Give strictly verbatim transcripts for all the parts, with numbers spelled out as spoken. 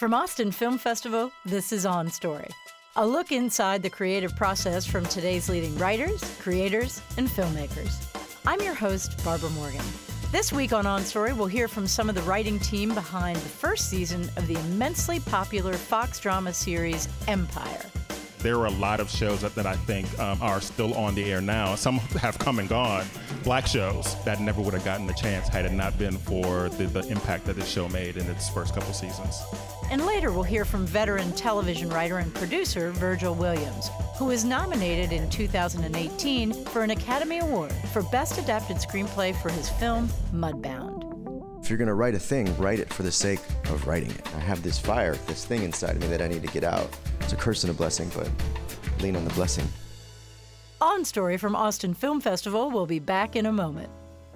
From Austin Film Festival, this is On Story, a look inside the creative process from today's leading writers, creators, and filmmakers. I'm your host, Barbara Morgan. This week on On Story, we'll hear from some of the writing team behind the first season of the immensely popular Fox drama series Empire. There are a lot of shows that, that I think um, are still on the air now. Some have come and gone. Black shows that never would have gotten the chance had it not been for the, the impact that this show made in its first couple seasons. And later we'll hear from veteran television writer and producer Virgil Williams, who was nominated in two thousand eighteen for an Academy Award for Best Adapted Screenplay for his film Mudbound. If you're going to write a thing, write it for the sake of writing it. I have this fire, this thing inside of me that I need to get out. It's a curse and a blessing, but lean on the blessing. On Story from Austin Film Festival will be back in a moment.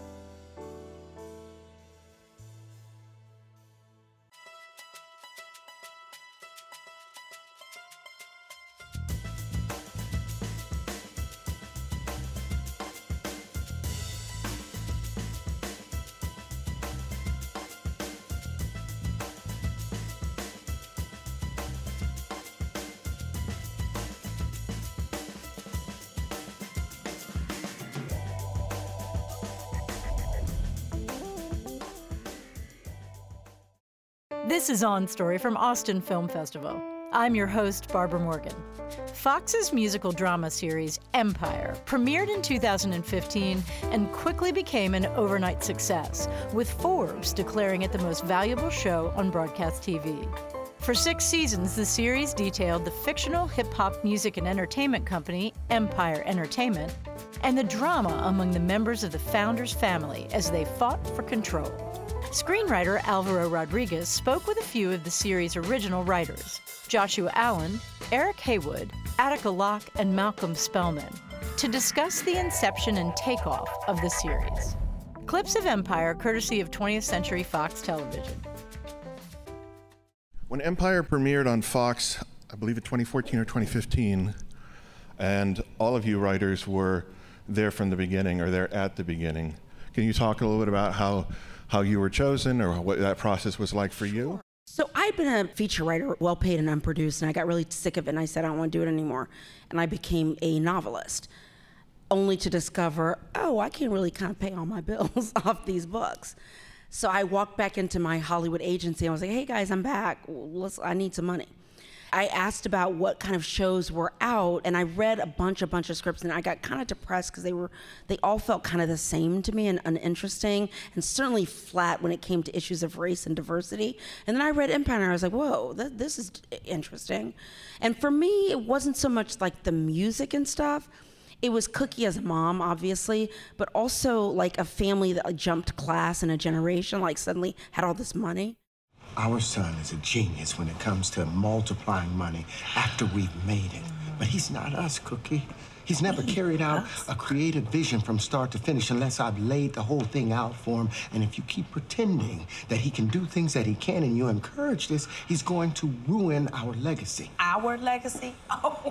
This is On Story from Austin Film Festival. I'm your host, Barbara Morgan. Fox's musical drama series, Empire, premiered in two thousand fifteen and quickly became an overnight success, with Forbes declaring it the most valuable show on broadcast T V. For six seasons, the series detailed the fictional hip-hop music and entertainment company, Empire Entertainment, and the drama among the members of the founders' family as they fought for control. Screenwriter Alvaro Rodriguez spoke with a few of the series' original writers, Joshua Allen, Eric Haywood, Attica Locke, and Malcolm Spellman, to discuss the inception and takeoff of the series. Clips of Empire, courtesy of twentieth Century Fox Television. When Empire premiered on Fox, I believe in twenty fourteen or twenty fifteen, and all of you writers were there from the beginning, or there at the beginning, can you talk a little bit about how how you were chosen or what that process was like for you? So I'd been a feature writer, well paid and unproduced, and I got really sick of it and I said, I don't want to do it anymore. And I became a novelist, only to discover, oh, I can really kind of pay all my bills off these books. So I walked back into my Hollywood agency and I was like, hey guys, I'm back. Let's, I need some money. I asked about what kind of shows were out, and I read a bunch, a bunch of scripts, and I got kind of depressed because they were, they all felt kind of the same to me and uninteresting, and certainly flat when it came to issues of race and diversity. And then I read Empire, and I was like, whoa, th- this is interesting. And for me, it wasn't so much like the music and stuff. It was Cookie as a mom, obviously, but also like a family that like, jumped class in a generation, like suddenly had all this money. Our son is a genius when it comes to multiplying money after we've made it. But he's not us, Cookie. He's never carried out a creative vision from start to finish unless I've laid the whole thing out for him. And if you keep pretending that he can do things that he can and you encourage this, he's going to ruin our legacy. Our legacy? Oh,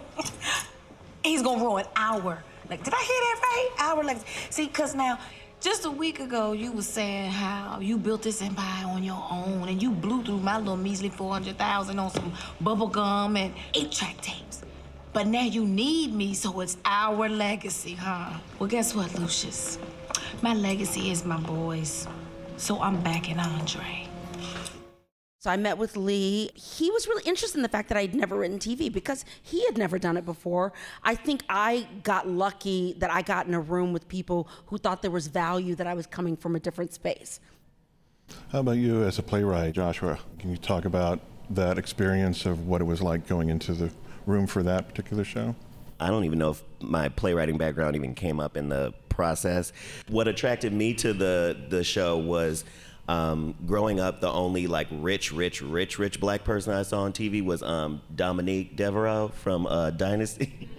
he's gonna ruin our. Like, did I hear that right? Our legacy. See, because now, just a week ago, you was saying how you built this empire on your own and you blew through my little measly four hundred thousand on some bubble gum and eight-track tapes. But now you need me, so it's our legacy, huh? Well, guess what, Lucius? My legacy is my boys, so I'm backing Andre. So I met with Lee. He was really interested in the fact that I'd never written T V because he had never done it before. I think I got lucky that I got in a room with people who thought there was value, that I was coming from a different space. How about you as a playwright, Joshua? Can you talk about that experience of what it was like going into the room for that particular show? I don't even know if my playwriting background even came up in the process. What attracted me to the, the show was Um, growing up, the only like rich, rich, rich, rich black person I saw on T V was um, Dominique Devereaux from uh, Dynasty.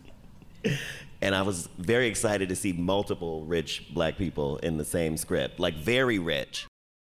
And I was very excited to see multiple rich black people in the same script, like very rich.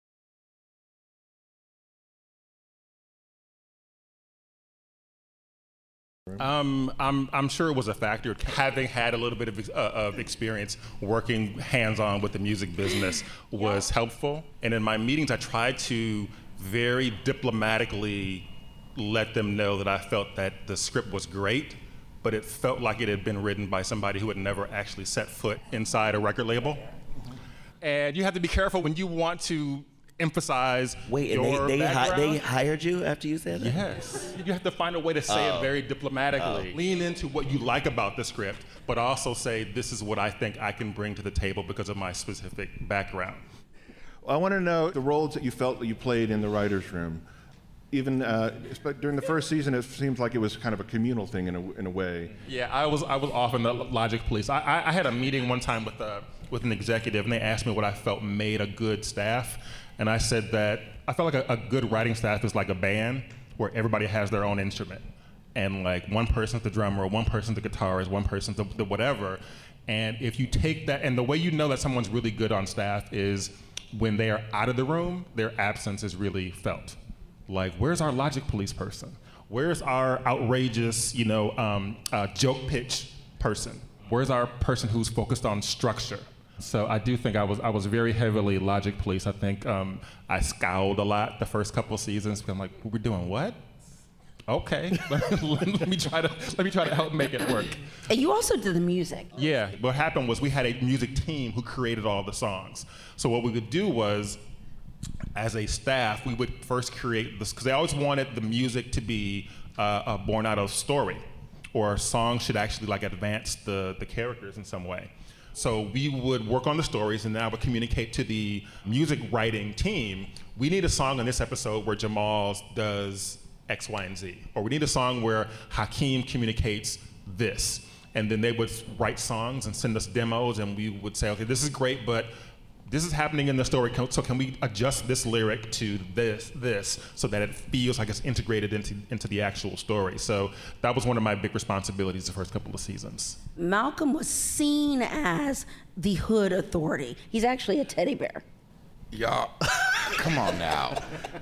Um, I'm, I'm sure it was a factor. Having had a little bit of, uh, of experience working hands-on with the music business was helpful. And in my meetings, I tried to very diplomatically let them know that I felt that the script was great, but it felt like it had been written by somebody who had never actually set foot inside a record label. Mm-hmm. And you have to be careful when you want to emphasize Wait, and your they they, hi- background. they hired you after you said that? Yes. You have to find a way to say Oh. it very diplomatically. Oh. Lean into what you like about the script, but also say, this is what I think I can bring to the table because of my specific background. I want to know the roles that you felt that you played in the writer's room. Even uh, during the first season, it seems like it was kind of a communal thing in a, in a way. Yeah, I was I was often the logic police. I, I, I had a meeting one time with a, with an executive, and they asked me what I felt made a good staff. And I said that I felt like a, a good writing staff is like a band where everybody has their own instrument. And like one person's the drummer, one person's the guitarist, one person's the, the whatever. And if you take that, and the way you know that someone's really good on staff is when they are out of the room, their absence is really felt. Like, where's our logic police person? Where's our outrageous, you know, um, uh, joke pitch person? Where's our person who's focused on structure? So I do think I was I was very heavily logic police. I think um, I scowled a lot the first couple of seasons because I'm like, we're doing what? Okay, let, let me try to let me try to help make it work. And you also did the music. Yeah, what happened was we had a music team who created all the songs. So what we would do was, as a staff, we would first create this, because they always wanted the music to be uh, uh, born out of story, or a song should actually like advance the, the characters in some way. So we would work on the stories, and then I would communicate to the music writing team, we need a song in this episode where Jamal does X, Y, and Z. Or we need a song where Hakeem communicates this. And then they would write songs and send us demos, and we would say, okay, this is great, but this is happening in the story, so can we adjust this lyric to this, this, so that it feels like it's integrated into, into the actual story? So that was one of my big responsibilities the first couple of seasons. Malcolm was seen as the hood authority. He's actually a teddy bear. Y'all, come on now.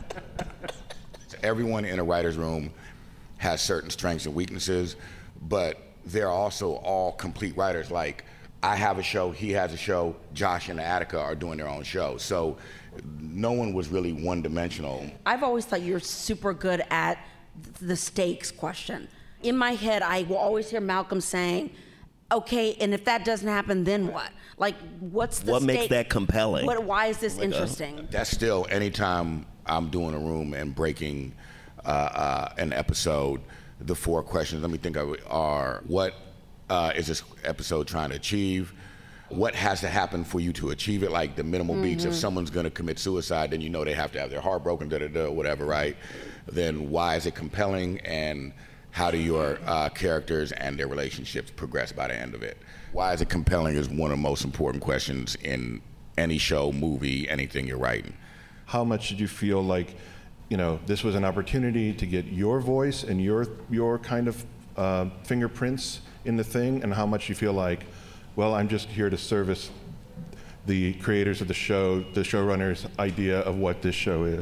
Everyone in a writer's room has certain strengths and weaknesses, but they're also all complete writers. Like, I have a show, he has a show, Josh and Attica are doing their own show. So no one was really one-dimensional. I've always thought you're super good at the stakes question. In my head, I will always hear Malcolm saying, okay, and if that doesn't happen, then what? Like, what's the What stake? makes that compelling? What, why is this Like, uh, interesting? That's still, anytime I'm doing a room and breaking uh, uh, an episode, the four questions, let me think of it, are what uh, is this episode trying to achieve? What has to happen for you to achieve it? Like the minimal mm-hmm. beats, if someone's gonna commit suicide, then you know they have to have their heart broken, da da da, whatever, right? Then why is it compelling, and how do your uh, characters and their relationships progress by the end of it? Why is it compelling is one of the most important questions in any show, movie, anything you're writing. How much did you feel like, you know, this was an opportunity to get your voice and your your kind of uh, fingerprints in the thing, and how much you feel like, well, I'm just here to service the creators of the show, the showrunners' idea of what this show is?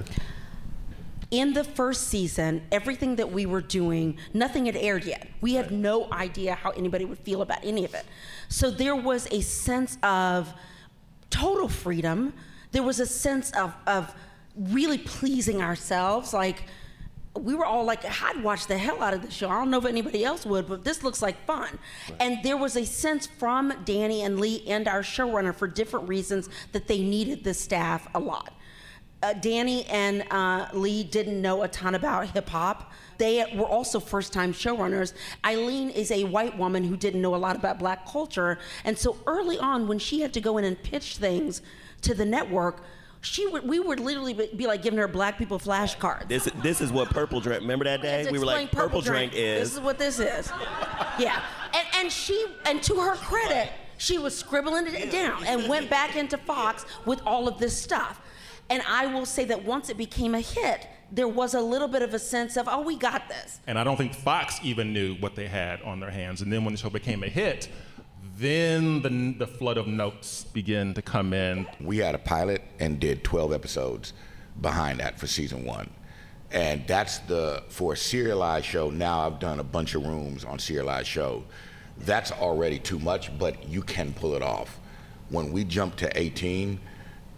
In the first season, everything that we were doing, nothing had aired yet. We had no idea how anybody would feel about any of it. So there was a sense of total freedom. There was a sense of, of really pleasing ourselves. Like, we were all like, I'd watch the hell out of the show. I don't know if anybody else would, but this looks like fun. Right. And there was a sense from Danny and Lee and our showrunner, for different reasons, that they needed the staff a lot. Uh, Danny and uh, Lee didn't know a ton about hip hop. They were also first-time showrunners. Eileen is a white woman who didn't know a lot about black culture. And so early on, when she had to go in and pitch things to the network, She would, we would literally be like giving her black people flashcards. This, this is what Purple Drink, remember that day? We were like, Purple, Purple drink, drink is. This is what this is. Yeah, and, and she, and to her credit, she was scribbling it down and went back into Fox with all of this stuff. And I will say that once it became a hit, there was a little bit of a sense of, oh, we got this. And I don't think Fox even knew what they had on their hands. And then when the show became a hit, then the, the flood of notes began to come in. We had a pilot and did twelve episodes behind that for season one. And that's the, for a serialized show, now I've done a bunch of rooms on serialized show. That's already too much, but you can pull it off. When we jumped to eighteen,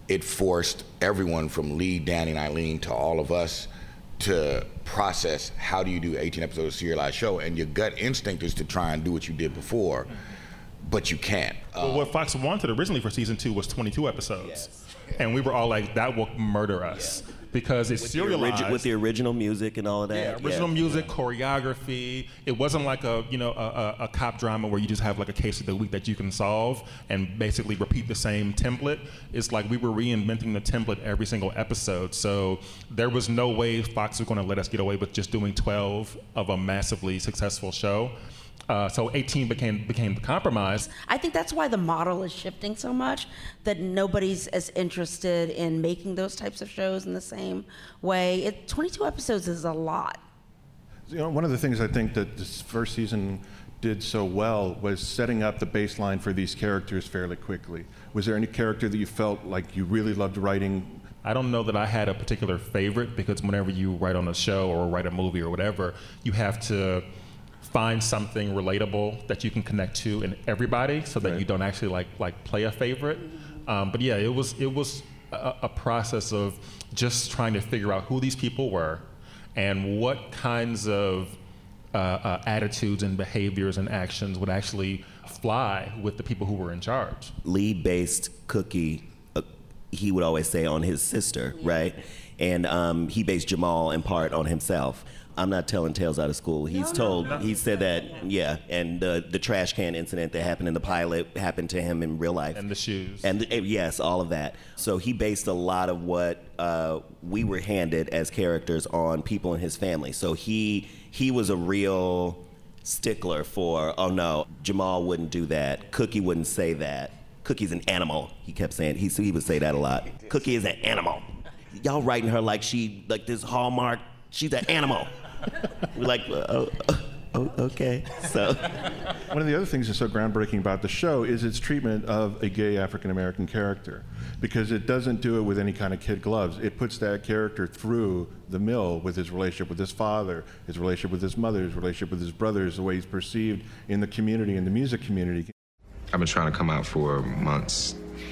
it forced everyone from Lee, Danny, and Eileen to all of us to process how do you do eighteen episodes of a serialized show, and your gut instinct is to try and do what you did before, but you can't. Well, um, what Fox wanted originally for season two was twenty-two episodes. Yes. And we were all like, that will murder us. Yeah. Because it's with serialized. The origi- with the original music and all of that. Yeah, original yeah. music, yeah. choreography. It wasn't like a, you know, a, a, a cop drama where you just have like a case of the week that you can solve and basically repeat the same template. It's like we were reinventing the template every single episode. So there was no way Fox was going to let us get away with just doing twelve of a massively successful show. Uh, so eighteen became became the compromise. I think that's why the model is shifting so much, that nobody's as interested in making those types of shows in the same way. It, twenty-two episodes is a lot. You know, one of the things I think that this first season did so well was setting up the baseline for these characters fairly quickly. Was there any character that you felt like you really loved writing? I don't know that I had a particular favorite, because whenever you write on a show or write a movie or whatever, you have to find something relatable that you can connect to in everybody, so that right. you don't actually like like play a favorite. Um, but yeah, it was it was a, a process of just trying to figure out who these people were and what kinds of uh, uh, attitudes and behaviors and actions would actually fly with the people who were in charge. Lee based Cookie, uh, he would always say, on his sister, right? And um, he based Jamal in part on himself. I'm not telling tales out of school. He's told, he said that, yeah, and uh, the trash can incident that happened in the pilot happened to him in real life. And the shoes. And the, yes, all of that. So he based a lot of what uh, we were handed as characters on people in his family. So he he was a real stickler for, oh no, Jamal wouldn't do that. Cookie wouldn't say that. Cookie's an animal. He kept saying, he, he would say that a lot. Cookie is an animal. Y'all writing her like she, like this Hallmark, she's an animal. We're like, oh, oh, okay. So, one of the other things that's so groundbreaking about the show is its treatment of a gay African American character, because it doesn't do it with any kind of kid gloves. It puts that character through the mill with his relationship with his father, his relationship with his mother, his relationship with his brothers, the way he's perceived in the community, in the music community. I've been trying to come out for months,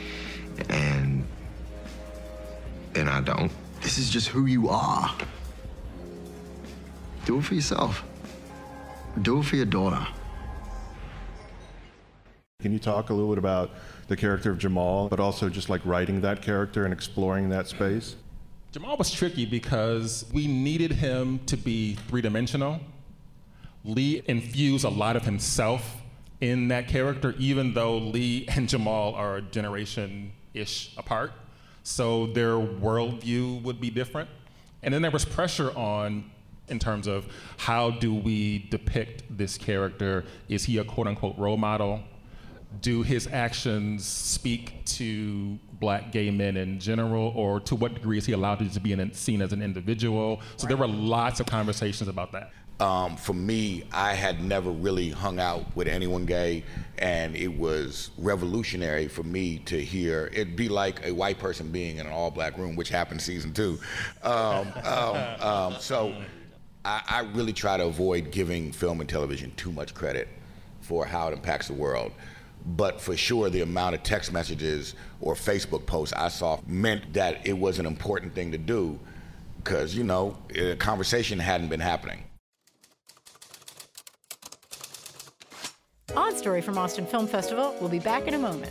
and and I don't. This is just who you are. Do it for yourself. Do it for your daughter. Can you talk a little bit about the character of Jamal, but also just like writing that character and exploring that space? Jamal was tricky because we needed him to be three-dimensional. Lee infused a lot of himself in that character, even though Lee and Jamal are a generation-ish apart. So their worldview would be different. And then there was pressure on in terms of how do we depict this character? Is he a quote-unquote role model? Do his actions speak to black gay men in general, or to what degree is he allowed to be in, seen as an individual? So there were lots of conversations about that. Um, for me, I had never really hung out with anyone gay, and it was revolutionary for me to hear. It'd be like a white person being in an all-black room, which happened season two. Um, um, um, so I, I really try to avoid giving film and television too much credit for how it impacts the world. But for sure, the amount of text messages or Facebook posts I saw meant that it was an important thing to do, because, you know, a conversation hadn't been happening. On Story from Austin Film Festival, we'll be back in a moment.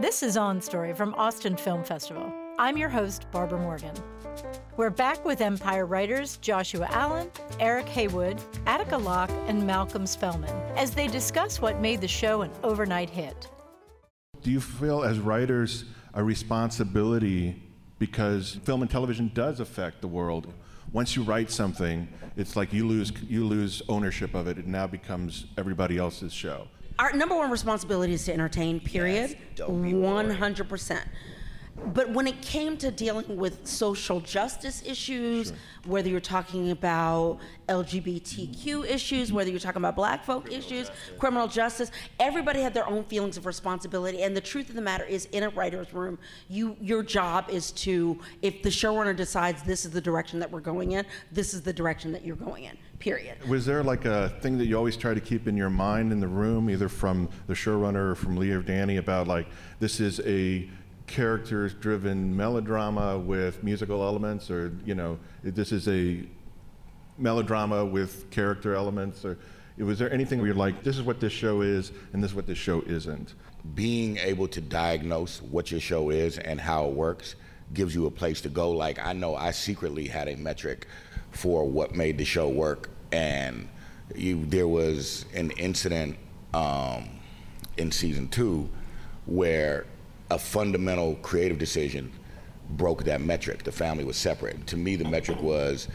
This is On Story from Austin Film Festival. I'm your host, Barbara Morgan. We're back with Empire writers Joshua Allen, Eric Haywood, Attica Locke, and Malcolm Spellman as they discuss what made the show an overnight hit. Do you feel as writers a responsibility, because film and television does affect the world? Once you write something, it's like you lose you lose ownership of it. It now becomes everybody else's show. Our number one responsibility is to entertain, period. Yes, don't be one hundred percent. But when it came to dealing with social justice issues, sure. whether you're talking about L G B T Q issues, whether you're talking about black folk criminal issues, justice. criminal justice, everybody had their own feelings of responsibility. And the truth of the matter is, in a writer's room, you your job is to, if the showrunner decides this is the direction that we're going in, this is the direction that you're going in, period. Was there like a thing that you always try to keep in your mind in the room, either from the showrunner or from Lee or Danny, about like, this is a characters-driven melodrama with musical elements, or, you know, this is a melodrama with character elements, or was there anything where you're like, this is what this show is and this is what this show isn't? Being able to diagnose what your show is and how it works gives you a place to go. Like, I know I secretly had a metric for what made the show work, and you, there was an incident um, in season two where a fundamental creative decision broke that metric. The family was separate. To me, the metric was,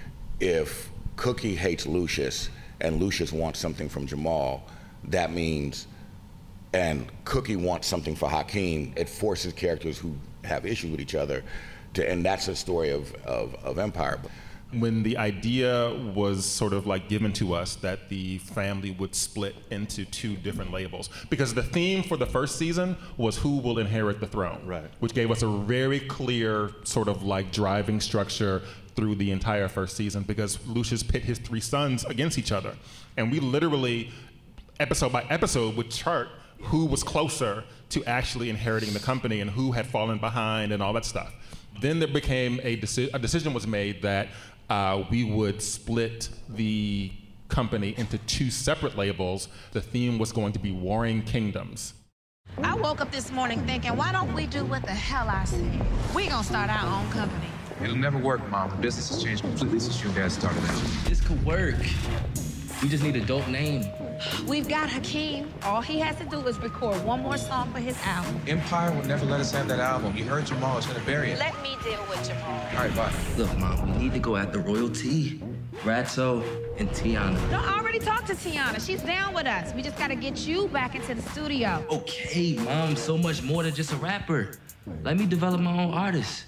if Cookie hates Lucius and Lucius wants something from Jamal, that means, and Cookie wants something for Hakeem, it forces characters who have issues with each other to, and that's the story of, of, of Empire. When the idea was sort of like given to us that the family would split into two different labels, because the theme for the first season was who will inherit the throne, right. which gave us a very clear sort of like driving structure through the entire first season, because Lucius pit his three sons against each other. And we literally, episode by episode, would chart who was closer to actually inheriting the company and who had fallen behind and all that stuff. Then there became a, deci- a decision was made that Uh, we would split the company into two separate labels. The theme was going to be Warring Kingdoms. I woke up this morning thinking, why don't we do what the hell I said? We gonna start our own company. It'll never work, Mom. The business has changed completely since you and Dad started out. This could work. We just need a dope name. We've got Hakeem. All he has to do is record one more song for his album. Empire will never let us have that album. You heard Jamal is gonna bury it. Let me deal with Jamal. All right, bye. Look, Mom, we need to go after royalty, Ratso, and Tiana. No, I already talked to Tiana. She's down with us. We just gotta get you back into the studio. Okay, Mom, so much more than just a rapper. Let me develop my own artist.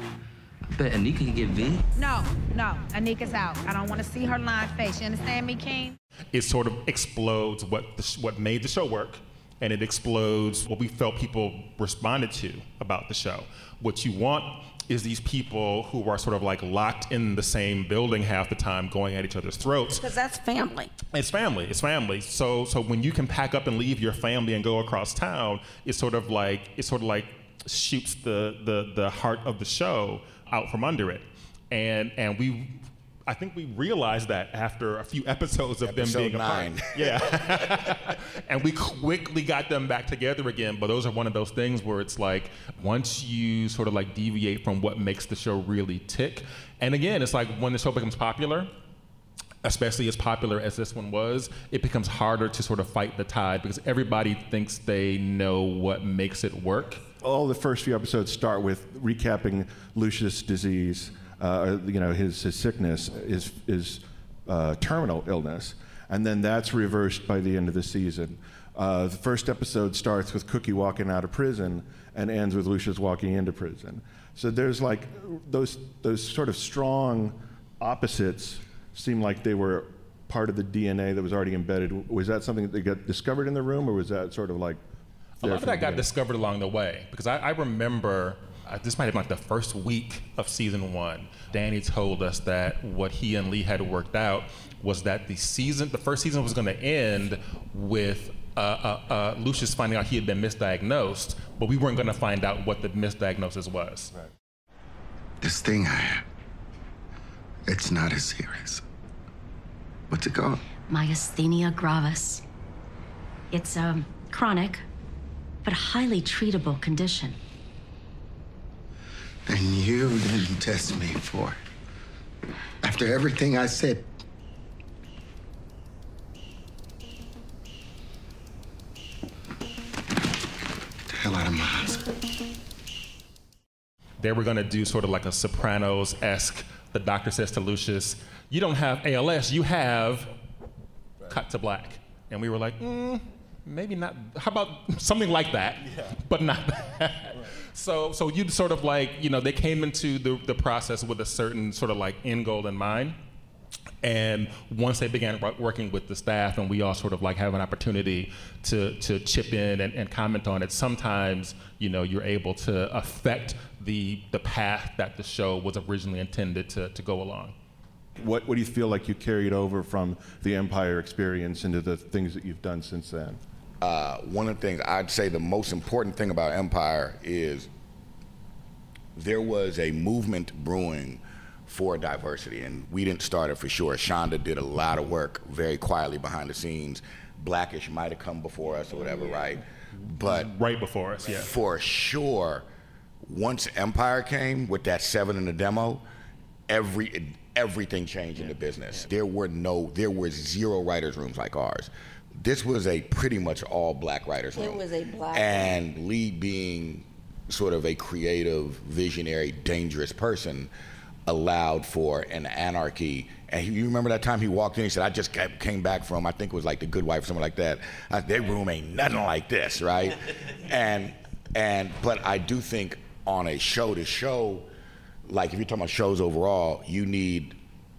I bet Anika can get V. No, no, Anika's out. I don't want to see her lying face. You understand me, King? It sort of explodes what the sh- what made the show work, and it explodes what we felt people responded to about the show. What you want is these people who are sort of like locked in the same building half the time, going at each other's throats. Because that's family. It's family. It's family. So so when you can pack up and leave your family and go across town, it's sort of like it sort of like shoots the the the heart of the show out from under it, and and we. I think we realized that after a few episodes of Episode them being nine. apart. Yeah. And we quickly got them back together again. But those are one of those things where it's like, once you sort of like deviate from what makes the show really tick. And again, it's like when the show becomes popular, especially as popular as this one was, it becomes harder to sort of fight the tide because everybody thinks they know what makes it work. All the first few episodes start with recapping Lucius' disease. Uh, you know, his, his sickness, his, his uh, terminal illness, and then that's reversed by the end of the season. Uh, the first episode starts with Cookie walking out of prison and ends with Lucius walking into prison. So there's like those those sort of strong opposites seem like they were part of the D N A that was already embedded. Was that something that they got discovered in the room, or was that sort of like a lot of that got discovered along the way? Because I, I remember. Uh, this might have been like the first week of season one. Danny told us that what he and Lee had worked out was that the season, the first season was going to end with uh, uh, uh, Lucius finding out he had been misdiagnosed, but we weren't going to find out what the misdiagnosis was. Right. This thing I have, it's not as serious. What's it called? Myasthenia gravis. It's um, chronic, but highly treatable condition. And you didn't test me for it. After everything I said. Get the hell out of my house. They were going to do sort of like a Sopranos-esque. The doctor says to Lucius, you don't have A L S, you have cut to black. And we were like, mm, maybe not. How about something like that, yeah. but not that. Right. So so you'd sort of like, you know, they came into the, the process with a certain sort of like end goal in mind. And once they began working with the staff and we all sort of like have an opportunity to to chip in and, and comment on it, sometimes, you know, you're able to affect the the path that the show was originally intended to, to go along. What, what do you feel like you carried over from the Empire experience into the things that you've done since then? Uh, one of the things I'd say the most important thing about Empire is there was a movement brewing for diversity, and we didn't start it for sure. Shonda did a lot of work very quietly behind the scenes. Blackish might have come before us or whatever, right? But right before us, yeah. For sure, once Empire came with that seven in the demo, every everything changed in the business. There were no, there were zero writers' rooms like ours. This was a pretty much all black writers' room. It was a black And room. Lee being sort of a creative, visionary, dangerous person allowed for an anarchy. And he, you remember that time he walked in, he said, I just came back from, I think it was like The Good Wife, something like that. Uh, their room ain't nothing like this, right? and, and, but I do think on a show to show, like if you're talking about shows overall, you need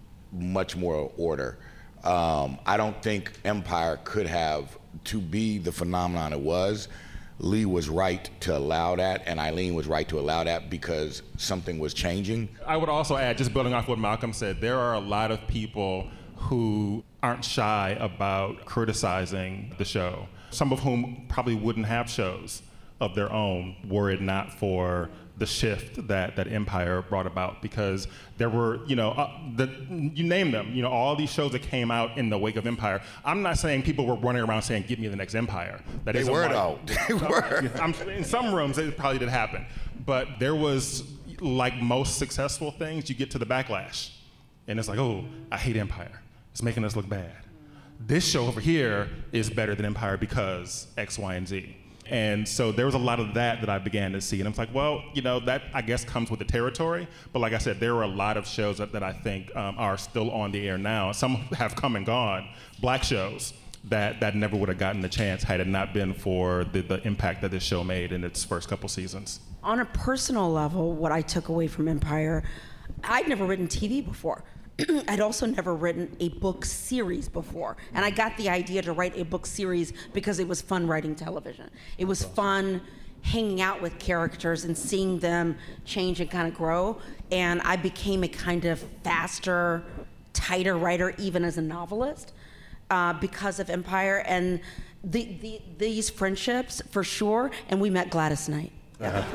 much more order. Um, I don't think Empire could have, to be the phenomenon it was, Lee was right to allow that, and Eileen was right to allow that because something was changing. I would also add, just building off what Malcolm said, there are a lot of people who aren't shy about criticizing the show, some of whom probably wouldn't have shows of their own were it not for the shift that, that Empire brought about, because there were, you know, uh, the, you name them, you know, all these shows that came out in the wake of Empire. I'm not saying people were running around saying, give me the next Empire. That they were, though. They were. I'm, in some rooms, it probably did happen. But there was, like most successful things, you get to the backlash. And it's like, oh, I hate Empire. It's making us look bad. This show over here is better than Empire because X, Y, and Z. And so there was a lot of that that I began to see. And I'm like, well, you know, that I guess comes with the territory. But like I said, there were a lot of shows that, that I think um, are still on the air now. Some have come and gone, black shows that, that never would have gotten the chance had it not been for the, the impact that this show made in its first couple seasons. On a personal level, what I took away from Empire, I'd never written T V before. I'd also never written a book series before. And I got the idea to write a book series because it was fun writing television. It was fun hanging out with characters and seeing them change and kind of grow. And I became a kind of faster, tighter writer, even as a novelist, uh, because of Empire. And the, the, these friendships, for sure, and we met Gladys Knight. Uh-huh.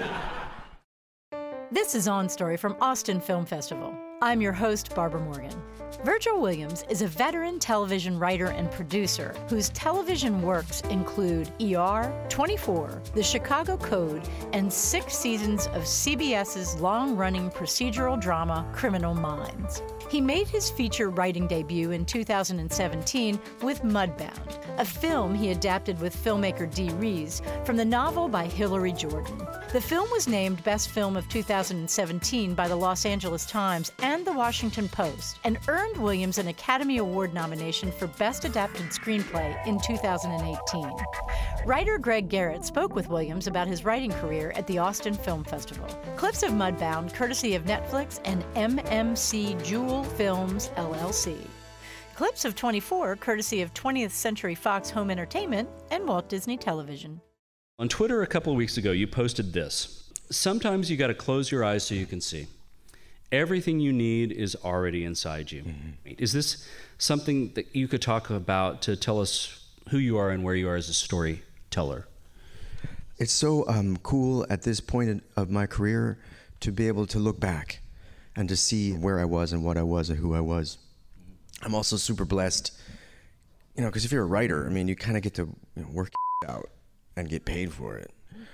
This is On Story from Austin Film Festival. I'm your host, Barbara Morgan. Virgil Williams is a veteran television writer and producer whose television works include E R, twenty-four, The Chicago Code, and six seasons of CBS's long-running procedural drama, Criminal Minds. He made his feature writing debut in two thousand seventeen with Mudbound, a film he adapted with filmmaker Dee Rees from the novel by Hilary Jordan. The film was named Best Film of two thousand seventeen by the Los Angeles Times and the Washington Post, and earned Williams an Academy Award nomination for Best Adapted Screenplay in two thousand eighteen. Writer Greg Garrett spoke with Williams about his writing career at the Austin Film Festival. Clips of Mudbound, courtesy of Netflix and M M C Jewel Films, L L C. Clips of twenty-four, courtesy of twentieth Century Fox Home Entertainment and Walt Disney Television. On Twitter a couple of weeks ago, you posted this. Sometimes you got to close your eyes so you can see. Everything you need is already inside you. Mm-hmm. Is this something that you could talk about to tell us who you are and where you are as a storyteller? It's so um, cool at this point of my career to be able to look back and to see where I was and what I was and who I was. I'm also super blessed, you know, because if you're a writer, I mean, you kind of get to, you know, work out and get paid for it.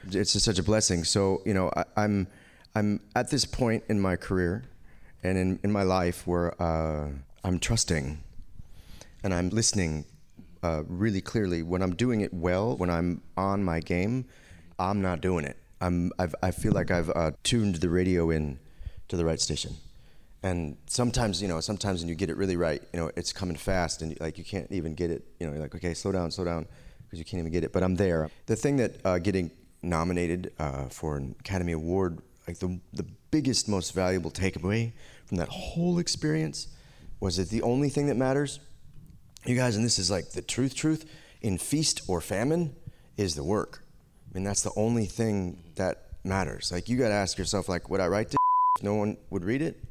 It's just such a blessing. So, you know, I, I'm I'm at this point in my career and in, in my life where uh, I'm trusting and I'm listening uh, really clearly. When I'm doing it well, when I'm on my game, I'm not doing it. I'm, I've, I feel like I've uh, tuned the radio in to the right station. And sometimes, you know, sometimes when you get it really right, you know, it's coming fast and like you can't even get it. You know, you're like, okay, slow down, slow down, because you can't even get it. But I'm there. The thing that uh, getting nominated uh, for an Academy Award, like the the biggest, most valuable takeaway from that whole experience was that the only thing that matters, you guys, and this is like the truth, truth, in feast or famine, is the work. I mean, that's the only thing that matters. Like, you got to ask yourself, like, would I write this if no one would read it?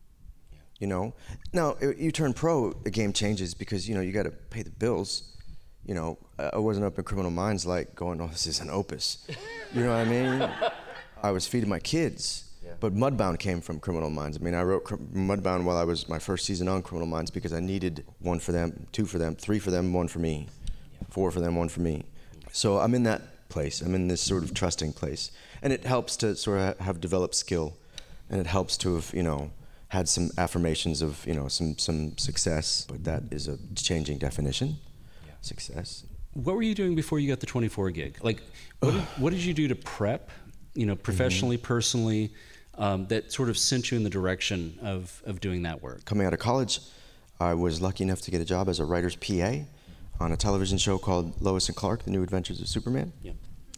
You know? Now, it, you turn pro, the game changes because, you know, you got to pay the bills. You know, I wasn't up in Criminal Minds like going, oh, this is an opus. You know what I mean? I was feeding my kids. Yeah. But Mudbound came from Criminal Minds. I mean, I wrote Mudbound while I was my first season on Criminal Minds because I needed one for them, two for them, three for them, one for me, four for them, one for me. So I'm in that place. I'm in this sort of trusting place. And it helps to sort of have developed skill. And it helps to have, you know, had some affirmations of, you know, some, some success. But that is a changing definition. Yeah. Success. What were you doing before you got the twenty-four gig? Like, what did, what did you do to prep, you know, professionally, mm-hmm. personally, um, that sort of sent you in the direction of, of doing that work? Coming out of college, I was lucky enough to get a job as a writer's P A on a television show called Lois and Clark, The New Adventures of Superman. Yeah.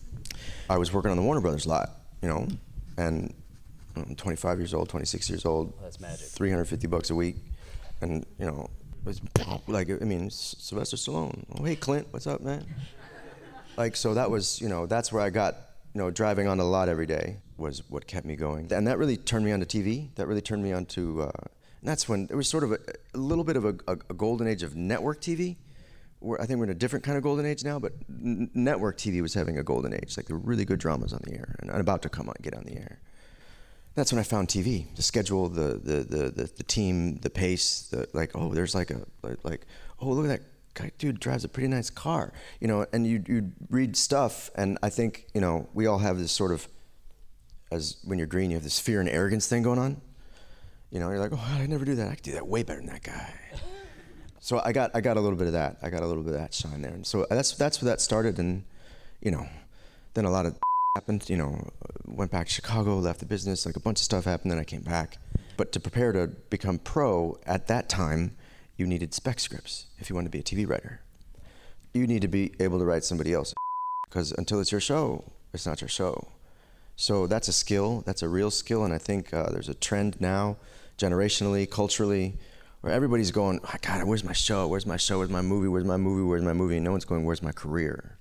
I was working on the Warner Brothers lot, you know, and I'm twenty-five years old, twenty-six years old. Oh, that's magic. three hundred fifty bucks a week. And, you know, it was like, I mean, Sylvester Stallone. Oh, hey, Clint, what's up, man? Like, so that was, you know, that's where I got, you know, driving on the lot every day was what kept me going. And that really turned me on to T V. That really turned me on to, uh, and that's when there was sort of a, a little bit of a, a, a golden age of network T V. Where I think we're in a different kind of golden age now, but n- network T V was having a golden age. Like, there were really good dramas on the air and about to come on, get on the air. That's when I found T V, the schedule, the the the the, the team, the pace, the, like, oh, there's like a, like, like, oh, look at that guy, dude drives a pretty nice car, you know, and you you read stuff, and I think, you know, we all have this sort of, as when you're green, you have this fear and arrogance thing going on. You know, you're like, oh, I'd never do that. I could do that way better than that guy. So I got I got a little bit of that. I got a little bit of that shine there, and so that's that's where that started. And, you know, then a lot of happened. You know, went back to Chicago, left the business. Like, a bunch of stuff happened. Then I came back. But to prepare to become pro at that time, you needed spec scripts if you wanted to be a T V writer. You need to be able to write somebody else, because until it's your show, it's not your show. So that's a skill. That's a real skill. And I think uh, there's a trend now, generationally, culturally, where everybody's going, oh, God, where's my show? Where's my show? Where's my movie? Where's my movie? Where's my movie? And no one's going, where's my career?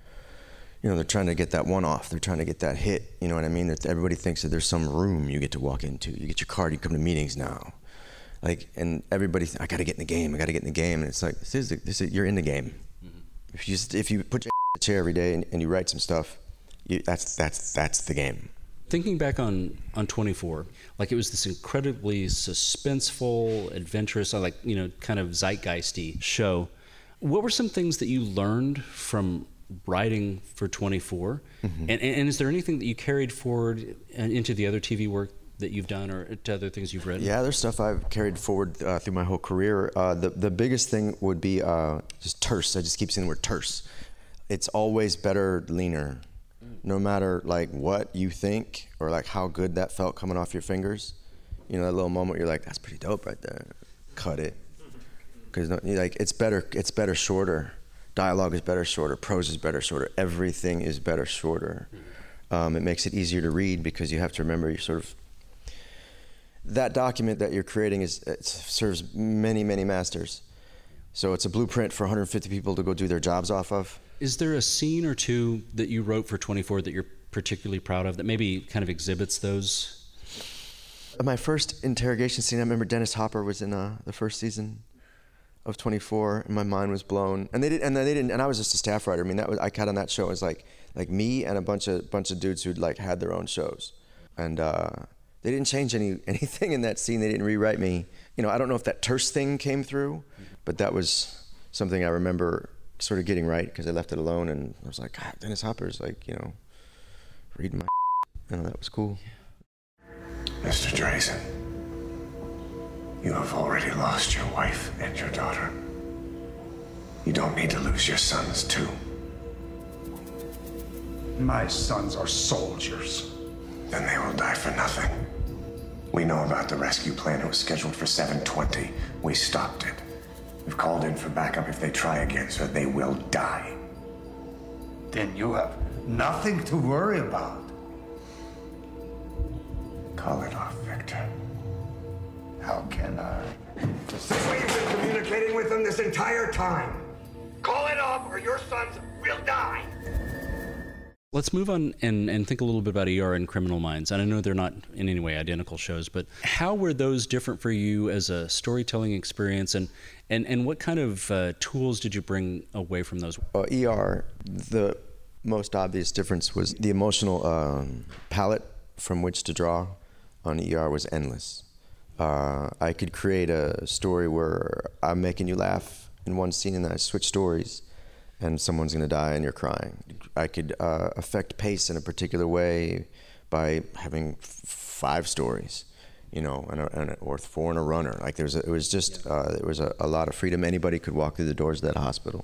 You know, they're trying to get that one off. They're trying to get that hit. You know what I mean? That everybody thinks that there's some room you get to walk into. You get your card, you come to meetings now. Like, and everybody, th- I got to get in the game. I got to get in the game. And it's like, this is, the, this is you're in the game. Mm-hmm. If you just, if you put your in the chair every day and, and you write some stuff, you, that's that's that's the game. Thinking back on, on twenty-four, like, it was this incredibly suspenseful, adventurous, like, you know, kind of zeitgeisty show. What were some things that you learned from writing for twenty-four? Mm-hmm. And, and is there anything that you carried forward into the other T V work that you've done, or to other things you've written? Yeah, there's stuff I've carried forward uh, through my whole career. Uh, the, the biggest thing would be uh, just terse. I just keep saying the word terse. It's always better, leaner. No matter like what you think or like how good that felt coming off your fingers, you know, that little moment you're like, that's pretty dope right there. Cut it, because like it's better. It's better shorter. Dialogue is better shorter. Prose is better shorter. Everything is better shorter. Um, it makes it easier to read because you have to remember you sort of that document that you're creating is it serves many many masters. So it's a blueprint for one hundred fifty people to go do their jobs off of. Is there a scene or two that you wrote for twenty-four that you're particularly proud of that maybe kind of exhibits those? My first interrogation scene, I remember Dennis Hopper was in uh, the first season of twenty-four, and my mind was blown. And they did, and they didn't, and I was just a staff writer. I mean, that was I cut on that show as like like me and a bunch of bunch of dudes who'd like had their own shows, and uh, they didn't change any anything in that scene. They didn't rewrite me. You know, I don't know if that terse thing came through, but that was something I remember sort of getting right because I left it alone, and I was like, God, Dennis Hopper's like, you know, reading my you know, that was cool. Mister Drazen, you have already lost your wife and your daughter. You don't need to lose your sons, too. My sons are soldiers. Then they will die for nothing. We know about the rescue plan. It was scheduled for seven twenty. We stopped it. We've called in for backup if they try again, so they will die. Then you have nothing to worry about. Call it off, Victor. How can I? This way you've been communicating with them this entire time. Call it off or your sons will die. Let's move on and, and think a little bit about E R and Criminal Minds. And I know they're not in any way identical shows, but how were those different for you as a storytelling experience? And, and, and what kind of uh, tools did you bring away from those? Uh, E R, the most obvious difference was the emotional um, palette from which to draw on E R was endless. Uh, I could create a story where I'm making you laugh in one scene and then I switch stories and someone's gonna die and you're crying. I could uh, affect pace in a particular way by having f- five stories, you know, and, a, and a, or four in a runner. Like there's, a, it was just, uh, there was a, a lot of freedom. Anybody could walk through the doors of that hospital.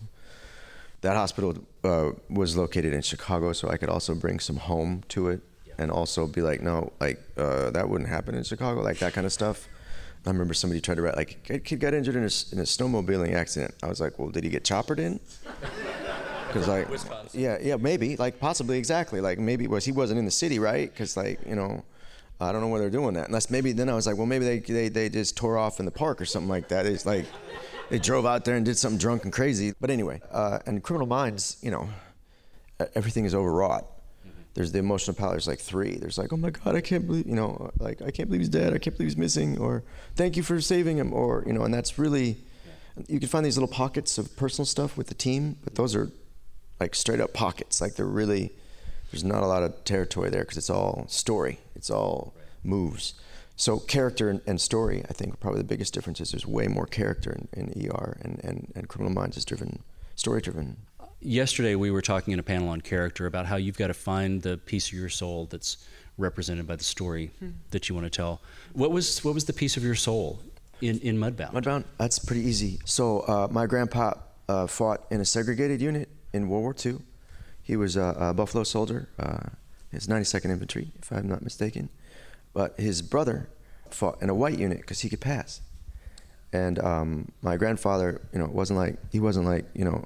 That hospital uh, was located in Chicago, so I could also bring some home to it, and also be like, no, like uh, that wouldn't happen in Chicago, like that kind of stuff. I remember somebody tried to write, like, a kid got injured in a, in a snowmobiling accident. I was like, well, did he get choppered in? Because like, Wisconsin. yeah, yeah, maybe, like possibly, exactly, like maybe was he wasn't in the city, right? Because like, you know, I don't know where they're doing that. Unless maybe then I was like, well, maybe they they they just tore off in the park or something like that. It's like they drove out there and did something drunk and crazy. But anyway, uh, and Criminal Minds, you know, everything is overwrought. There's the emotional palette. There's like three. There's like, oh my God, I can't believe, you know, like I can't believe he's dead. I can't believe he's missing, or thank you for saving him, or you know, and that's really, you can find these little pockets of personal stuff with the team, but those are like straight up pockets. Like they're really, there's not a lot of territory there because it's all story. It's all moves. So character and, and story, I think, are probably the biggest differences. There's way more character in, in E R, and, and, and Criminal Minds is driven, story driven. Yesterday, we were talking in a panel on character about how you've got to find the piece of your soul that's represented by the story hmm. that you want to tell. What was what was the piece of your soul in, in Mudbound? Mudbound, that's pretty easy. So uh, my grandpa uh, fought in a segregated unit in World War Two. He was a, a Buffalo soldier. Uh, his ninety-second Infantry, if I'm not mistaken. But his brother fought in a white unit because he could pass. And um, my grandfather, you know, wasn't like he wasn't like you know.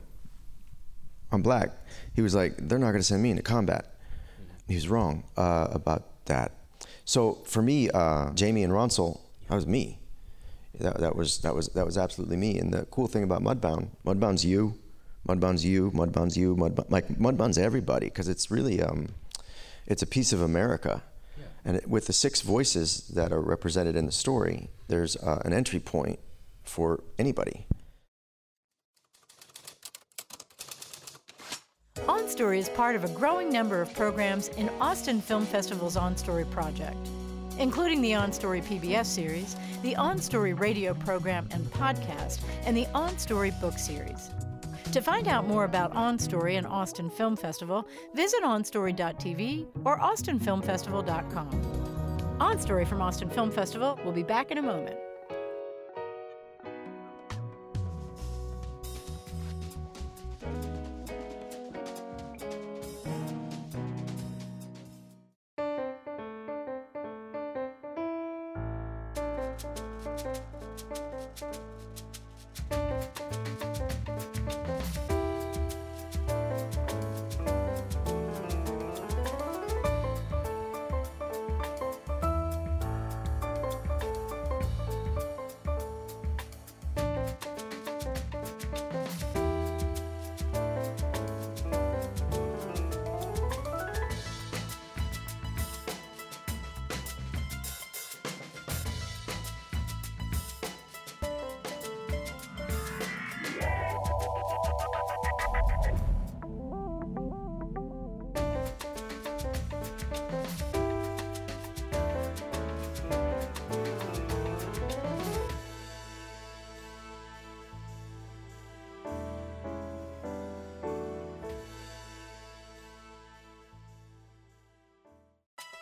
I'm black. He was like, they're not going to send me into combat. He was wrong uh, about that. So for me, uh, Jamie and Ronsel, that was me. That, that was that was that was absolutely me. And the cool thing about Mudbound, Mudbound's you, Mudbound's you, Mudbound's you, Mudbound, like Mudbound's everybody, because it's really um, it's a piece of America. Yeah. And it, with the six voices that are represented in the story, there's uh, an entry point for anybody. On Story is part of a growing number of programs in Austin Film Festival's On Story project, including the On Story P B S series, the On Story radio program and podcast, and the On Story book series. To find out more about On Story and Austin Film Festival, visit on story dot t v or austin film festival dot com. On Story from Austin Film Festival will be back in a moment.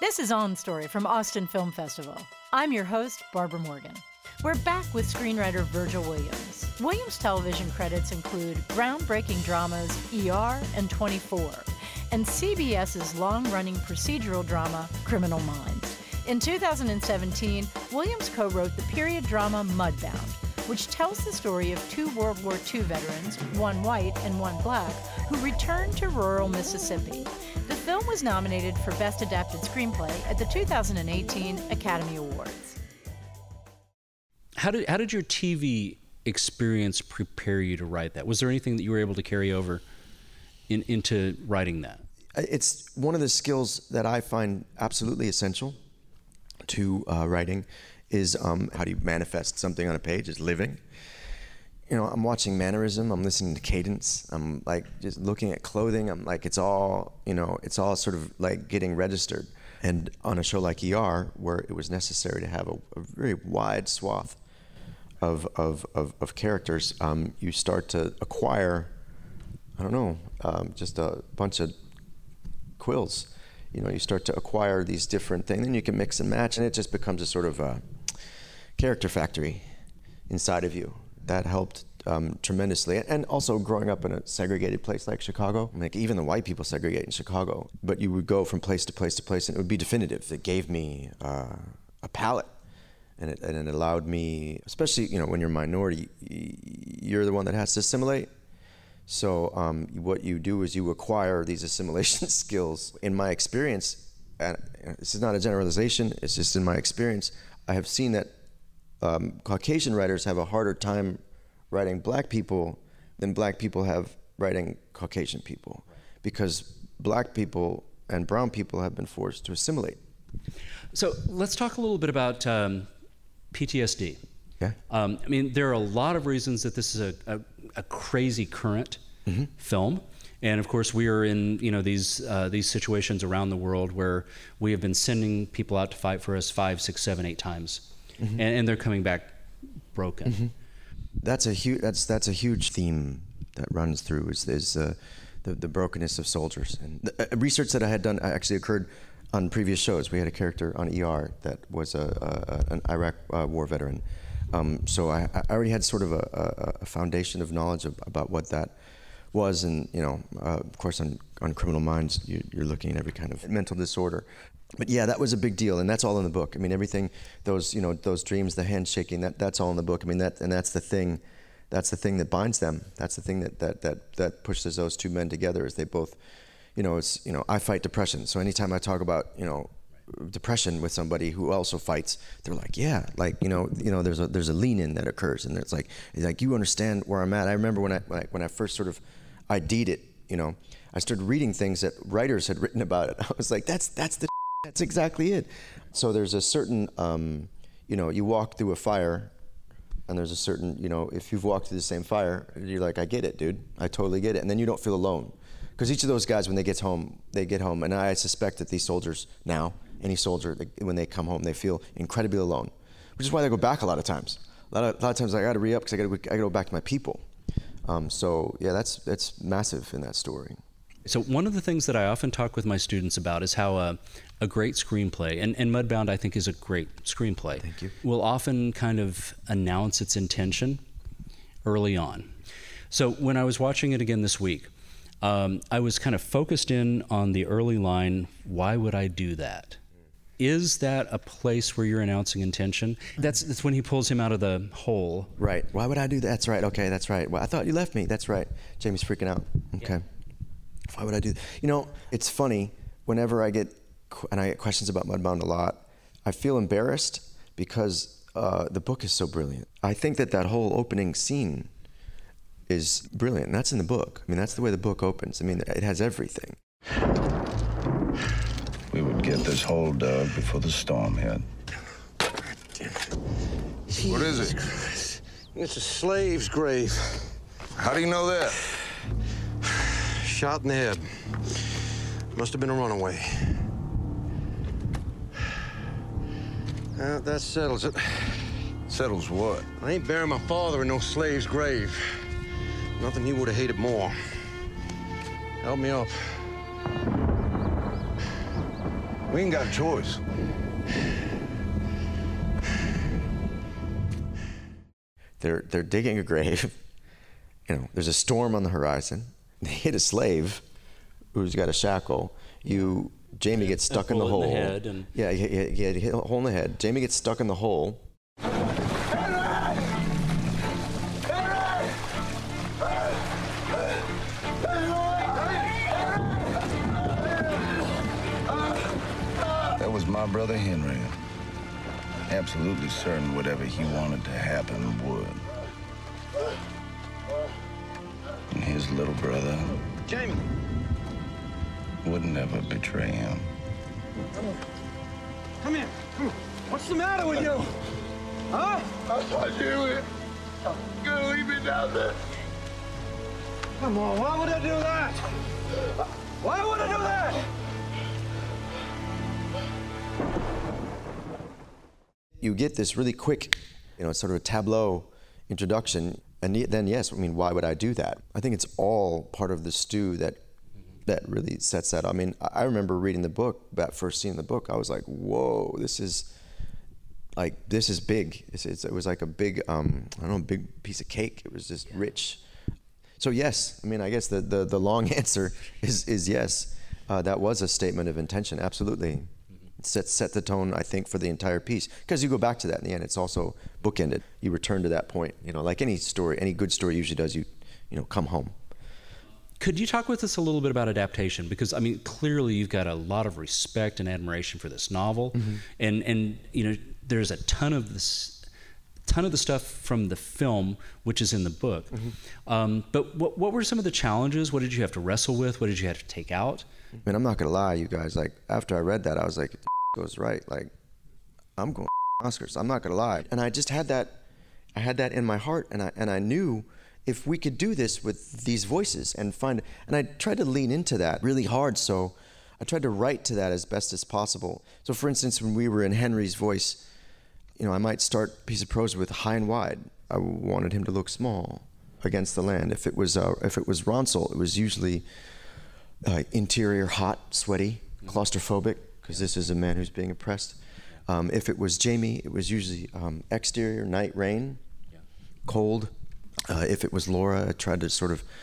This is On Story from Austin Film Festival. I'm your host, Barbara Morgan. We're back with screenwriter Virgil Williams. Williams' television credits include groundbreaking dramas E R and twenty-four, and CBS's long-running procedural drama Criminal Minds. In two thousand seventeen, Williams co-wrote the period drama Mudbound, which tells the story of two World War Two veterans, one white and one black, who returned to rural Mississippi. The film was nominated for Best Adapted Screenplay at the two thousand eighteen Academy Awards. How did how did your T V experience prepare you to write that? Was there anything that you were able to carry over in, into writing that? It's one of the skills that I find absolutely essential to uh, writing is um, how do you manifest something on a page, is living. You know, I'm watching mannerism, I'm listening to cadence, I'm like just looking at clothing, I'm like, it's all, you know, it's all sort of like getting registered. And on a show like E R, where it was necessary to have a, a very wide swath of, of, of, of characters, um, you start to acquire, I don't know, um, just a bunch of quills. You know, you start to acquire these different things, and you can mix and match, and it just becomes a sort of a character factory inside of you. That helped um, tremendously. And also growing up in a segregated place like Chicago, like even the white people segregate in Chicago, but you would go from place to place to place and it would be definitive. It gave me uh, a palette, and it, and it allowed me, especially, you know, when you're a minority, you're the one that has to assimilate. So um, what you do is you acquire these assimilation skills. In my experience, and this is not a generalization, it's just in my experience, I have seen that Um, Caucasian writers have a harder time writing black people than black people have writing Caucasian people, because black people and brown people have been forced to assimilate. So let's talk a little bit about um, P T S D. Yeah. Um, I mean, there are a lot of reasons that this is a, a, a crazy current mm-hmm. film. And of course, we are in, you know, these uh, these situations around the world where we have been sending people out to fight for us five, six, seven, eight times. Mm-hmm. And, and they're coming back broken. Mm-hmm. That's a huge. That's that's a huge theme that runs through is, is uh, the the brokenness of soldiers. And the uh, research that I had done actually occurred on previous shows. We had a character on E R that was a, a an Iraq uh, war veteran. Um, so I, I already had sort of a, a, a foundation of knowledge of, about what that was. And you know, uh, of course, on on Criminal Minds, you, you're looking at every kind of mental disorder. But yeah, that was a big deal, and that's all in the book. I mean, everything, those you know, those dreams, the handshaking, that that's all in the book. I mean, that and that's the thing, that's the thing that binds them. That's the thing that that that that pushes those two men together. Is they both, you know, it's you know, I fight depression. So anytime I talk about you know, depression with somebody who also fights, they're like, yeah, like you know, you know, there's a there's a lean in that occurs, and it's like like you understand where I'm at. I remember when I when I, when I first sort of I D'd it, you know, I started reading things that writers had written about it. I was like, that's that's the That's exactly it. So there's a certain, um, you know, you walk through a fire, and there's a certain, you know, if you've walked through the same fire, you're like, I get it, dude. I totally get it. And then you don't feel alone. Because each of those guys, when they get home, they get home. And I suspect that these soldiers now, any soldier, they, when they come home, they feel incredibly alone. Which is why they go back a lot of times. A lot of, a lot of times I got to re-up because I got to I go back to my people. Um, so yeah, that's that's massive in that story. So one of the things that I often talk with my students about is how a, a great screenplay, and, and Mudbound I think is a great screenplay, Thank you. will often kind of announce its intention early on. So when I was watching it again this week, um, I was kind of focused in on the early line, why would I do that? Is that a place where you're announcing intention? That's, that's when he pulls him out of the hole. Right. Why would I do that? That's right. Okay, that's right. Well, I thought you left me. That's right. Jamie's freaking out. Okay. Yeah. Why would I do that? You know, it's funny, whenever I get, and I get questions about Mudbound a lot, I feel embarrassed because uh, the book is so brilliant. I think that that whole opening scene is brilliant. And that's in the book. I mean, that's the way the book opens. I mean, it has everything. We would get this hole dug before the storm hit. What is it? It's a slave's grave. How do you know that? Shot in the head. Must have been a runaway. Uh, that settles it. Settles what? I ain't burying my father in no slave's grave. Nothing he would have hated more. Help me up. We ain't got a choice. They're they're digging a grave. You know, there's a storm on the horizon. They hit a slave who's got a shackle. You, Jamie gets stuck in the hole. In the head and... Yeah, he, he, he had hit a hole in the head. Jamie gets stuck in the hole. That was my brother Henry. Absolutely certain whatever he wanted to happen would. And his little brother, Jamie, would never betray him. come here. Come here. What's the matter with you? Huh? I thought you were gonna leave me down there. Come on, why would I do that? Why would I do that? You get this really quick, you know, sort of a tableau introduction, and then yes, I mean, why would I do that? I think it's all part of the stew that that really sets that up. I mean, I remember reading the book, that first scene in the book, I was like, whoa, this is like, this is big. It's, it's, it was like a big, um, I don't know, big piece of cake. It was just rich. So yes, I mean, I guess the the, the long answer is is yes. Uh, that was a statement of intention, absolutely. Set, set the tone, I think, for the entire piece. Because you go back to that in the end, it's also bookended. You return to that point. You know, like any story, any good story usually does, you, you know, come home. Could you talk with us a little bit about adaptation? Because, I mean, clearly you've got a lot of respect and admiration for this novel. Mm-hmm. And, and, you know, there's a ton of this, ton of the stuff from the film, which is in the book. Mm-hmm. Um, but what, what were some of the challenges? What did you have to wrestle with? What did you have to take out? I mean, I'm not going to lie, you guys. Like, after I read that, I was like, goes right, like I'm going Oscars, I'm not gonna lie. And I just had that I had that in my heart, and I and I knew if we could do this with these voices and find, and I tried to lean into that really hard, so I tried to write to that as best as possible. So for instance, when we were in Henry's voice, you know, I might start a piece of prose with high and wide. I wanted him to look small against the land. If it was uh, if it was Ronsel, it was usually uh, interior, hot, sweaty, claustrophobic, because this is a man who's being oppressed. Um, if it was Jamie, it was usually um, exterior, night, rain, yeah. cold. Uh, if it was Laura, I tried to sort of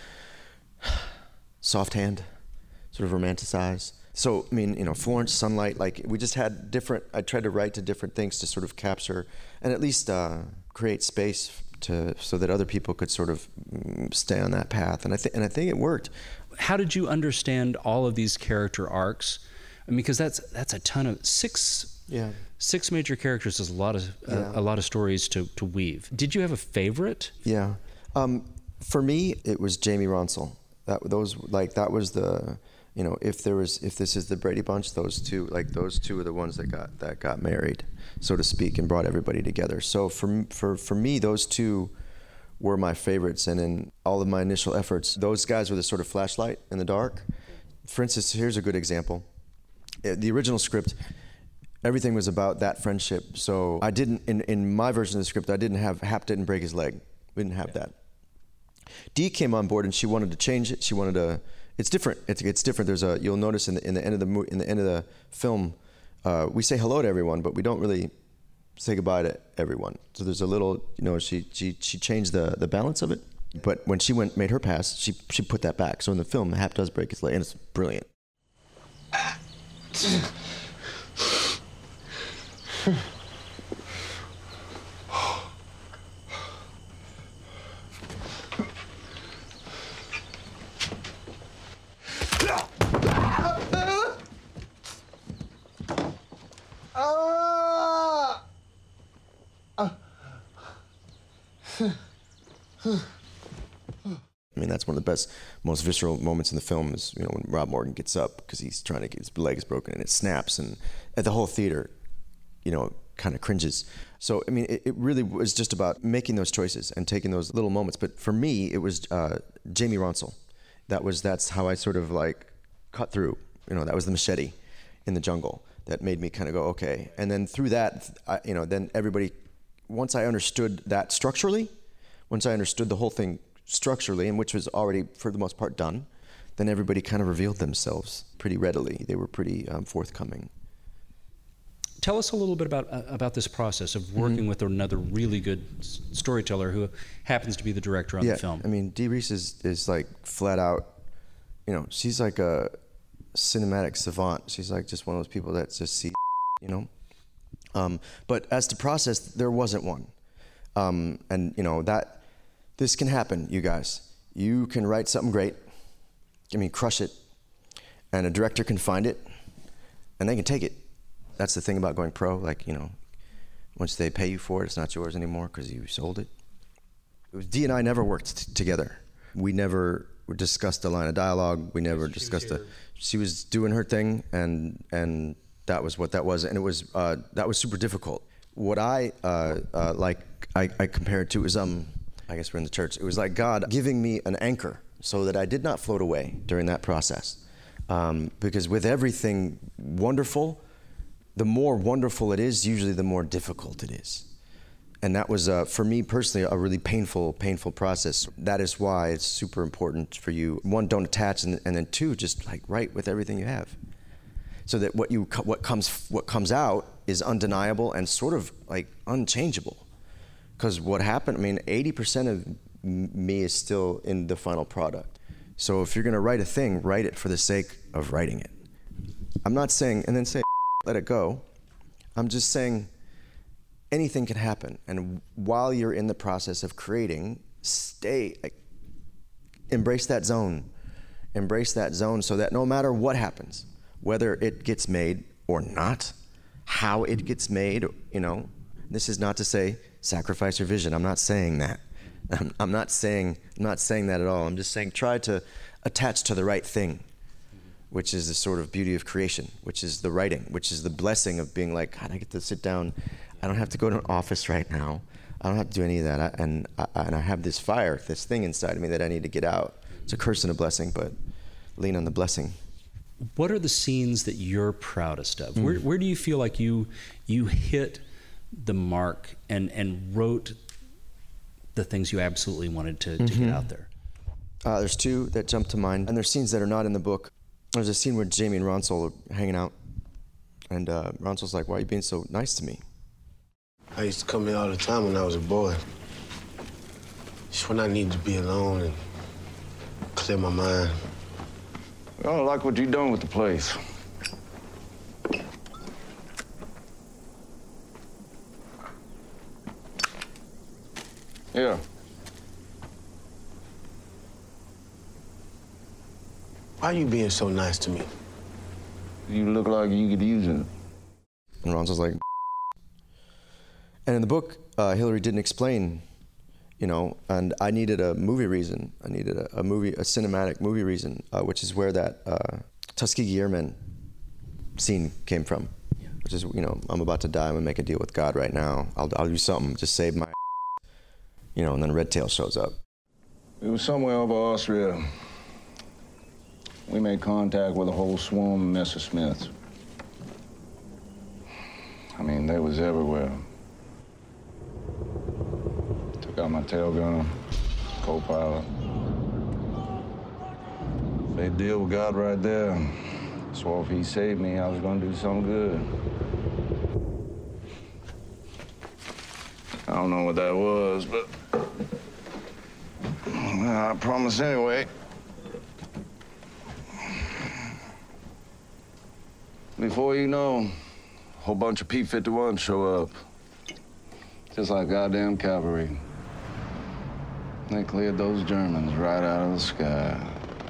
soft hand, sort of romanticize. So, I mean, you know, Florence, sunlight, like we just had different, I tried to write to different things to sort of capture and at least uh, create space to so that other people could sort of stay on that path. And I, th- and I think it worked. How did you understand all of these character arcs? I mean, because that's that's a ton of six. Yeah. Six major characters is a lot of uh, yeah. a lot of stories to to weave. Did you have a favorite? Yeah. Um, for me, it was Jamie Ronsel. That those like that was the you know if there was if this is the Brady Bunch, those two like those two are the ones that got that got married, so to speak, and brought everybody together. So for for for me, those two were my favorites, and in all of my initial efforts, those guys were the sort of flashlight in the dark. For instance, here's a good example. The original script, everything was about that friendship. So I didn't, in, in my version of the script, I didn't have, Hap didn't break his leg. We didn't have that. Dee came on board and she wanted to change it. She wanted to, it's different. It's, it's different. There's a, you'll notice in the, in the end of the mo- in the end of the film, uh, we say hello to everyone, but we don't really say goodbye to everyone. So there's a little, you know, she she she changed the, the balance of it. But when she went, made her pass, she she put that back. So in the film, Hap does break his leg, and it's brilliant. I mean, that's one of the best, most visceral moments in the film is, you know, when Rob Morgan gets up because he's trying to get his leg is broken and it snaps, and the whole theater, you know, kind of cringes. So, I mean, it, it really was just about making those choices and taking those little moments. But for me, it was uh, Jamie Ronsel. That was, that's how I sort of like cut through, you know, that was the machete in the jungle that made me kind of go, okay. And then through that, I, you know, then everybody, once I understood that structurally, once I understood the whole thing structurally, and which was already for the most part done, then everybody kind of revealed themselves pretty readily. They were pretty um, forthcoming Tell us a little bit about uh, about this process of working mm-hmm. with another really good s- storyteller who happens to be the director on yeah, the film. I mean, Dee Reese is, is like flat out, you know, she's like a cinematic savant. She's like just one of those people that just see, you know. Um, but as to process, there wasn't one. Um, and, you know, that, this can happen, you guys. You can write something great, I mean, crush it, and a director can find it, and they can take it. That's the thing about going pro, like, you know, once they pay you for it, it's not yours anymore because you sold it. It was, Dee and I never worked t- together. We never discussed a line of dialogue. We never she discussed a, she was doing her thing, and and that was what that was, and it was, uh, that was super difficult. What I, uh, uh, like, I, I compare it to is, um, I guess we're in the church, it was like God giving me an anchor so that I did not float away during that process. Um, because with everything wonderful, the more wonderful it is, usually the more difficult it is. And that was, uh, for me personally, a really painful, painful process. That is why it's super important for you, one, don't attach, and, and then two, just like write with everything you have. So that what you what comes what comes out is undeniable and sort of like unchangeable. Because what happened, I mean, eighty percent of me is still in the final product. So if you're gonna write a thing, write it for the sake of writing it. I'm not saying, and then say, let it go. I'm just saying anything can happen. And while you're in the process of creating, stay, like, embrace that zone. Embrace that zone so that no matter what happens, whether it gets made or not, how it gets made, you know, this is not to say sacrifice your vision. I'm not saying that. I'm, I'm not saying I'm not saying that at all. I'm just saying try to attach to the right thing, which is the sort of beauty of creation, which is the writing, which is the blessing of being like, God, I get to sit down. I don't have to go to an office right now. I don't have to do any of that. I, and, I, and I have this fire, this thing inside of me that I need to get out. It's a curse and a blessing, but lean on the blessing. What are the scenes that you're proudest of? Mm. Where, where do you feel like you you hit the mark and, and wrote the things you absolutely wanted to, to mm-hmm. get out there? Uh, there's two that jump to mind, and there's scenes that are not in the book. There's a scene where Jamie and Ronsel are hanging out, and uh, Ronsel's like, why are you being so nice to me? I used to come here all the time when I was a boy. Just when I needed to be alone and clear my mind. I don't like what you're doing with the place. Yeah. Why are you being so nice to me? You look like you could use it. And Ronsel's like, and in the book, uh, Hillary didn't explain, you know, and I needed a movie reason. I needed a, a movie, a cinematic movie reason, uh, which is where that uh, Tuskegee Airmen scene came from. Yeah. Which is, you know, I'm about to die. I'm gonna make a deal with God right now. I'll, I'll do something, just save my, you know, and then Red Tail shows up. It was somewhere over Austria. We made contact with a whole swarm of Messerschmitts. I mean, they was everywhere. Took out my tail gun, co-pilot. They deal with God right there. So if he saved me, I was gonna do something good. I don't know what that was, but I promise anyway. Before you know, a whole bunch of P fifty-ones show up. Just like goddamn cavalry. They cleared those Germans right out of the sky.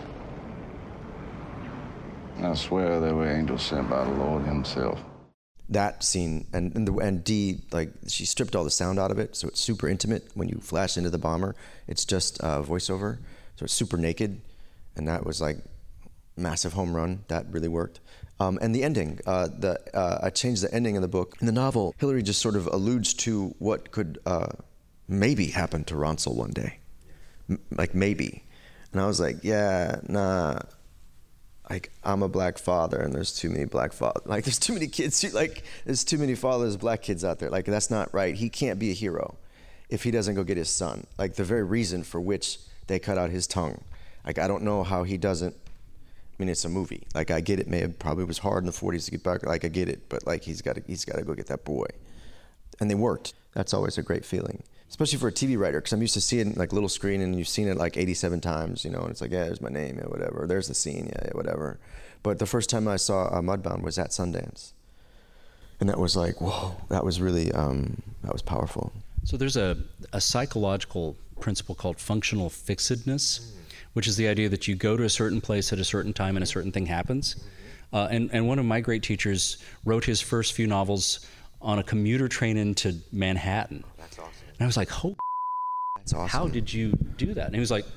I swear they were angels sent by the Lord himself. That scene, and and, the, and Dee, like, she stripped all the sound out of it, so it's super intimate. When you flash into the bomber, it's just uh, voiceover, so it's super naked, and that was like massive home run. That really worked. Um, and the ending, uh, the uh, I changed the ending of the book. In the novel, Hillary just sort of alludes to what could uh, maybe happen to Ronsel one day, M- like maybe. And I was like, yeah, nah. Like, I'm a black father, and there's too many black fathers. Like, there's too many kids. Like, there's too many fathers, black kids out there. Like, that's not right. He can't be a hero if he doesn't go get his son. Like, the very reason for which they cut out his tongue. Like, I don't know how he doesn't I mean, it's a movie. Like, I get it. May have probably was hard in the forties to get back. Like, I get it. But like, he's got to he's got to go get that boy. And they worked. That's always a great feeling, especially for a T V writer, because I'm used to seeing like little screen, and you've seen it like eighty-seven times, you know, and it's like, yeah, there's my name, yeah, whatever. There's the scene, yeah, yeah, whatever. But the first time I saw uh, Mudbound was at Sundance, and that was like, whoa, that was really um, that was powerful. So there's a, a psychological principle called functional fixedness, which is the idea that you go to a certain place at a certain time and a certain thing happens. Uh, and, and one of my great teachers wrote his first few novels on a commuter train into Manhattan. That's awesome. And I was like, oh, that's awesome. How did you do that? And he was like,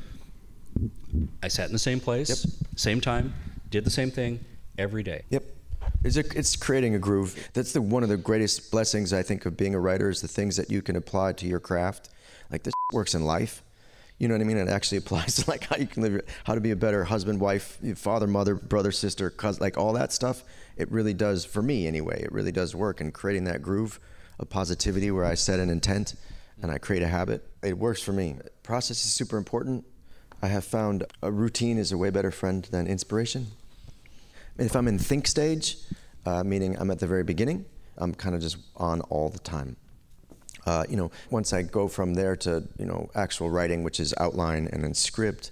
I sat in the same place, yep. same time, did the same thing every day. Yep. It's, a, it's creating a groove. That's the one of the greatest blessings, I think, of being a writer, is the things that you can apply to your craft. Like, this works in life. You know what I mean? It actually applies to like how you can live, how to be a better husband, wife, father, mother, brother, sister, cousin, like all that stuff. It really does, for me anyway, it really does work in creating that groove of positivity where I set an intent and I create a habit. It works for me. Process is super important. I have found a routine is a way better friend than inspiration. If I'm in think stage, uh, meaning I'm at the very beginning, I'm kind of just on all the time. Uh, you know, once I go from there to, you know, actual writing, which is outline and then script.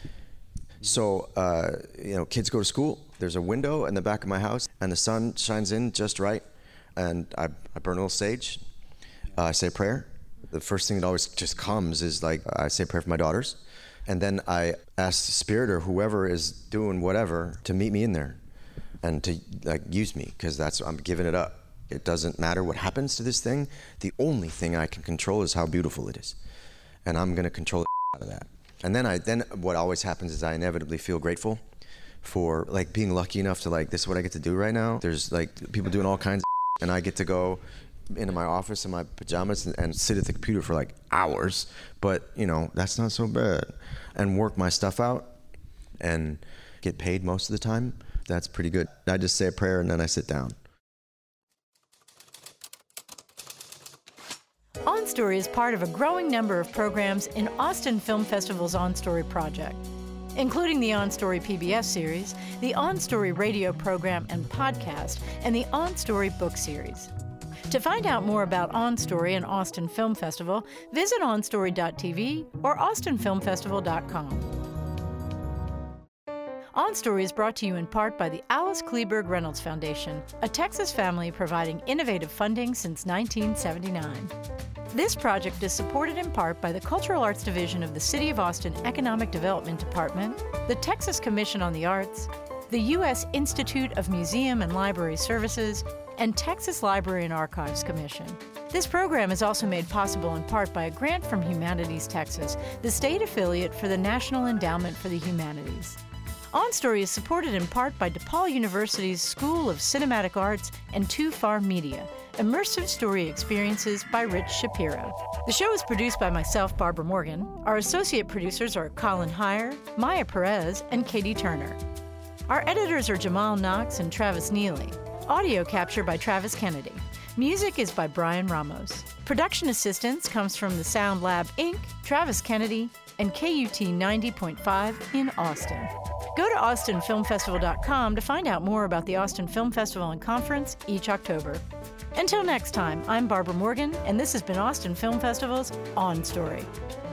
So, uh, you know, kids go to school. There's a window in the back of my house, and the sun shines in just right. And I, I burn a little sage. Uh, I say a prayer. The first thing that always just comes is like, I say a prayer for my daughters. And then I ask the spirit or whoever is doing whatever to meet me in there and to like use me, because that's, I'm giving it up. It doesn't matter what happens to this thing. The only thing I can control is how beautiful it is. And I'm gonna control the out of that. And then I, then what always happens is I inevitably feel grateful for like being lucky enough to like, this is what I get to do right now. There's like people doing all kinds of and I get to go into my office in my pajamas and, and sit at the computer for like hours. But you know, that's not so bad. And work my stuff out and get paid most of the time. That's pretty good. I just say a prayer and then I sit down. On Story is part of a growing number of programs in Austin Film Festival's On Story project, including the On Story P B S series, the On Story radio program and podcast, and the On Story book series. To find out more about On Story and Austin Film Festival, visit on story dot t v or austin film festival dot com. On Story is brought to you in part by the Alice Kleberg Reynolds Foundation, a Texas family providing innovative funding since nineteen seventy-nine. This project is supported in part by the Cultural Arts Division of the City of Austin Economic Development Department, the Texas Commission on the Arts, the U S Institute of Museum and Library Services, and Texas Library and Archives Commission. This program is also made possible in part by a grant from Humanities Texas, the state affiliate for the National Endowment for the Humanities. On Story is supported in part by DePaul University's School of Cinematic Arts and Too Far Media, immersive story experiences by Rich Shapiro. The show is produced by myself, Barbara Morgan. Our associate producers are Colin Heyer, Maya Perez, and Katie Turner. Our editors are Jamal Knox and Travis Neely. Audio capture by Travis Kennedy. Music is by Brian Ramos. Production assistance comes from the Sound Lab Incorporated, Travis Kennedy, and K U T ninety point five in Austin. Go to austin film festival dot com to find out more about the Austin Film Festival and Conference each October. Until next time, I'm Barbara Morgan, and this has been Austin Film Festival's On Story.